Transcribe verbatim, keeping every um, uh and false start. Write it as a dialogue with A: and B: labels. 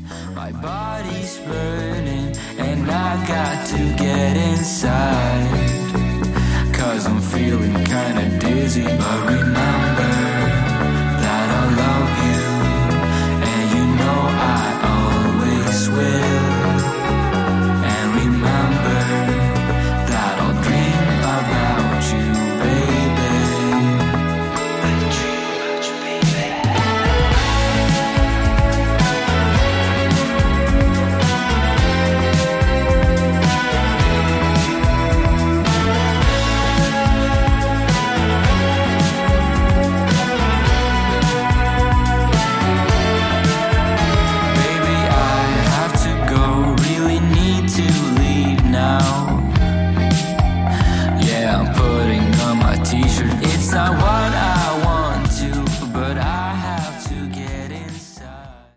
A: My body's burning and I got to get inside, 'cause I'm feeling kinda dizzy, but we might